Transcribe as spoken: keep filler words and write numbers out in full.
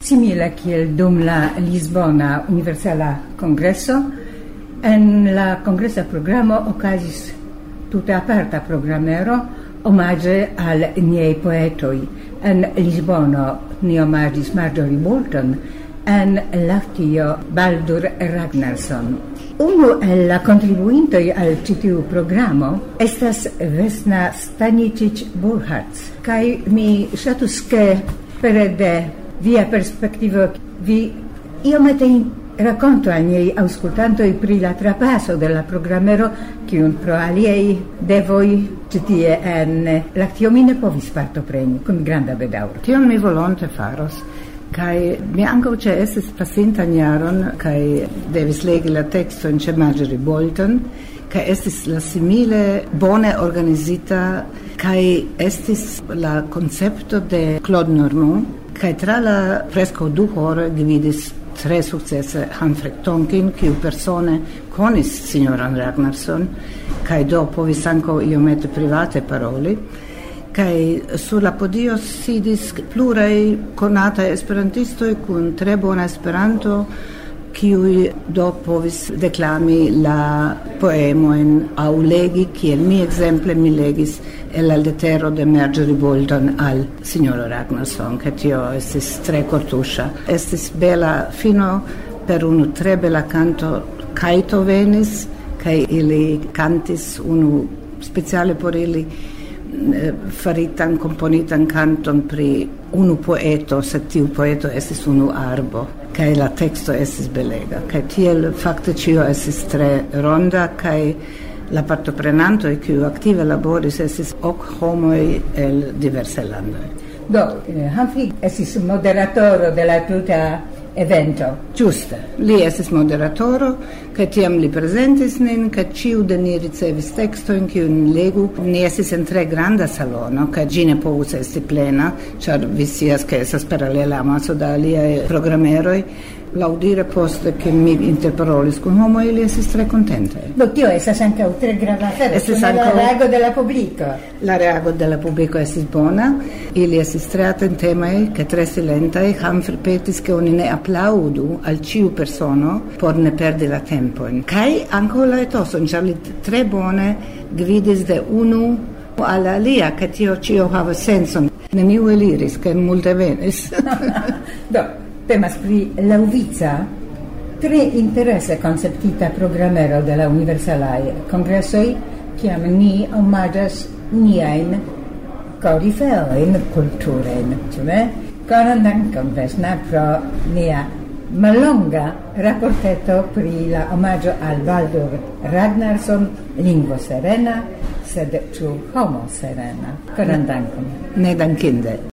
simile kiel dum la Lisbona Universala Congresso, en la congressa programo okazis tuta aparta programero omage al niei poetoi. En Lisbono ni omagis Marjorie Boulton, en Lahtio Baldur Ragnarsson. Unu el la contribuintoi al citiu programo estas Vesna Stanicic-Burhardt, kai mi ŝatus ke pere de via perspektivo vi iomete rakonto al niei aŭskultantoj pri la trapaso de la programero, kiun pro aliaj devoj ĉi tie en Lahtio mi ne povis partopreni, kun granda bedaŭro. Tion mi volonte faros. Kai mi ankaŭ ĉeestis pasintan jaron kaj devis legi la tekston ĉe Marjorie Boulton, kaj estis la simile bone organizita kaj estis la koncepto de Claude Normand, kaj tra la preskaŭ du horoj gvidis tre sukcese Hanfred Tonkin, kiu persone konis signoran Ragnarsson, kaj do povis ankaŭ iomete private paroli. Kai sulla podio sidis pluraj konataj esperantistoj kun tre bona Esperanto, kiuj do povis deklami la poemojn aŭ legi, kiel mi ekzemple mi legis el la letero de Marjorie Boulton al signoro Ragnarsson, ke tio estis tre kortuŝa. Estis bela fino per unu tre bela kanto, kajto venis, kaj ili kantis unu speciale por ili faritan, komponitan kanton pri unu poeto, sed tiu poeto estis unu arbo, kaj la teksto estis belega, kaj tiel fakte ĉio estis tre ronda, kaj la partoprenantoj, kiuj aktive laboris, estis ok homoj el diversaj landoj. Do, Humphrey estis moderatoro de la tuta evento. Giuste, li estis moderatoro, kaj tiam li prezentis nin, kaj ĉiu de ni ricevis tekstojn, kiujn legu. Ni estis en tre granda salono, kaj ĝi ne povus esti plena, ĉar vi scias ke estas paralela amaso da aliaj programeroj. Laŭdire poste ke mi interparolis kun homoj, ili estis tre kontentaj. Do tio estas ankaŭ tre grava afero, ĉu ne la reago de la publiko? La reago de la publiko estis bona, ili estis tre atentemaj kaj tre silentaj. Humphrey petis ke oni ne aplaŭdu al ĉiu persono por ne perdi la tempon. Kaj ankaŭ la etoson, ĉar li tre bone gvidis de unu al alia, ke tio ĉio havas sencon. Neniu eliris, kaj multe venis. Do, temas pri laŭvica, tre interese konceptita programero de la Universalaj Kongresoj, kiam ni omaĝas niajn korifeojn kulturajn, ĉu ne? Koran dankon, Vesna, pro nia mallonga raporteto pri la omaĝo al Baldur Ragnarsson, lingvo serena, sed ĉu homo serena? Koran dankon. Ne dankinde.